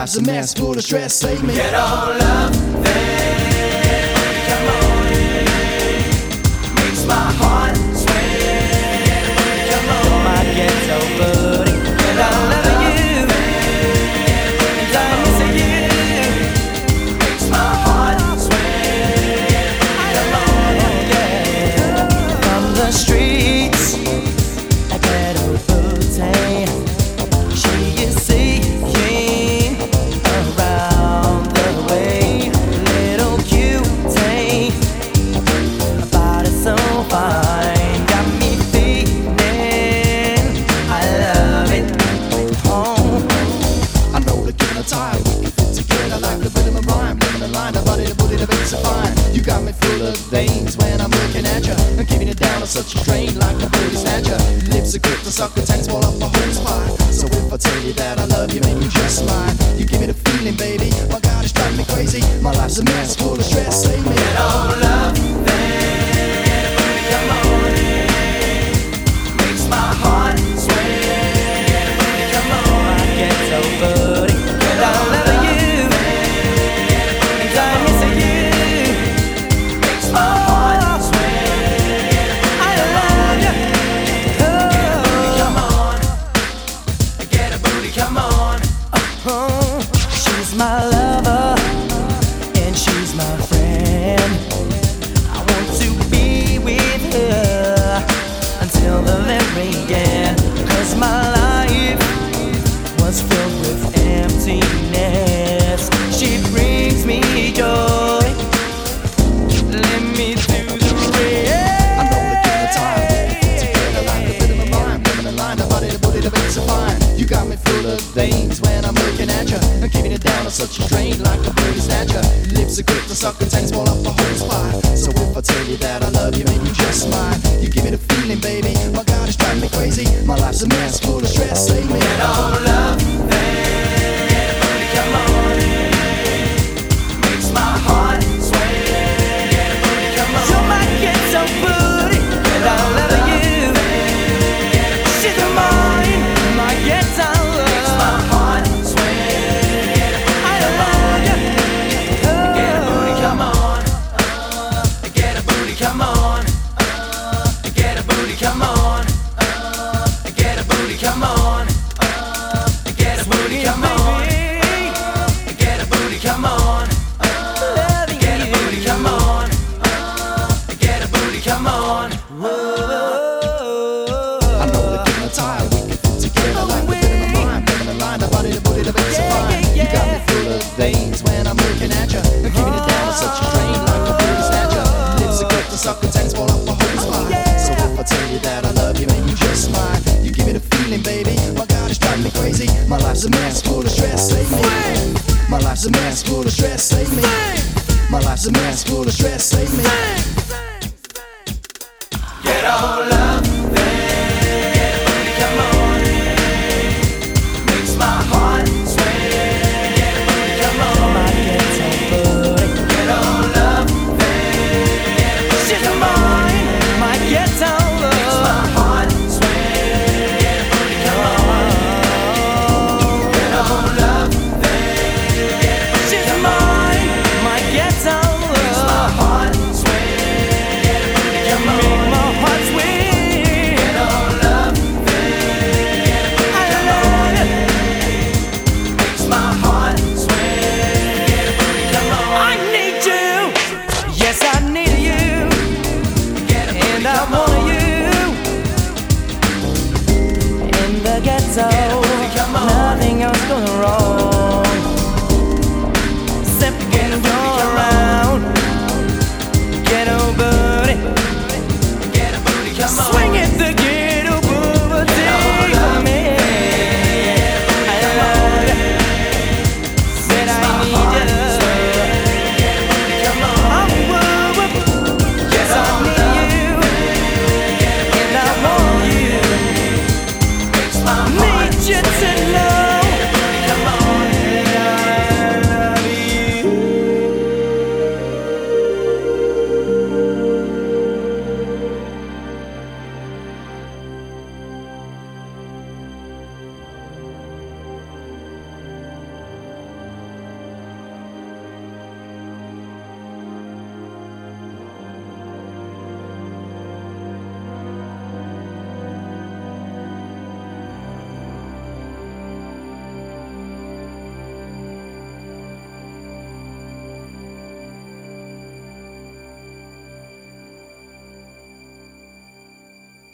life's a mess full of stress. Save me. Get on love, then come on, makes my heart sway. Come on, my ghetto buddy, and I love you, and I miss you. Makes my heart sway. Come on, yeah. From the streets, I get a booty. She is seeing around the way, little cutie, body so fine, got me feeling I love it. Oh, I know the kind of time we can fit together like the rhythm and rhyme, living the line, the body, the booty, the bass are fine. You got me full of veins when I'm looking at you, and keeping it down on such a train like a booty snatcher. Lips are gripped, the sucker tanks fall off my whole spine. So if I tell you that I love you, make you just mine. You give me the feeling, baby. My God, it's driving me crazy. My life's a mess full of stress. Save me. get on love, then come on, makes my heart sway. Come on, my ghetto buddy, and I love you, and I miss you. Makes my heart sway. I love you. Get a booty, come on. She's my lover, and she's my friend. I want to be with her until the very end. 'Cause my life was filled with emptiness. She brings me joy, let me do the I know the kind of time we can fit together like the rhythm and rhyme, living the line, the body, the booty, the bass are fine. You got me full of veins when I'm looking at you, and keeping it down on such a train like a booty snatcher. Lips are gripped, the sucker tanks fall off my whole spine. So if I tell you that I love you, make you just mine. You give me the feeling, baby. My God, it's driving me crazy. My life's a mess full of stress. Save me. Get on love, then come on, makes my heart sway. Come on, you're my ghetto booty, and I love you. She's mine, my ghetto love. Makes my heart sway. I love you. Get a booty, come on. Get a booty, come on. Get a booty, come on. Get a booty, come on. Get a booty, come on. Get a booty, come on. Get a booty, come on. Get a booty, come on. I know the kind of time we can fit together like the rhythm and rhyme, living the line, the body, the booty, the bass are fine. You got me full of veins when I'm looking at you, and keeping it down on such a train like a booty snatcher. Lips are gripped, the sucker tanks fall off my whole spine. So if I tell you that I love you, make you just mine. You give me the feeling, baby. My God, it's driving me crazy. My life's a mess full of stress. Save me. My life's a mess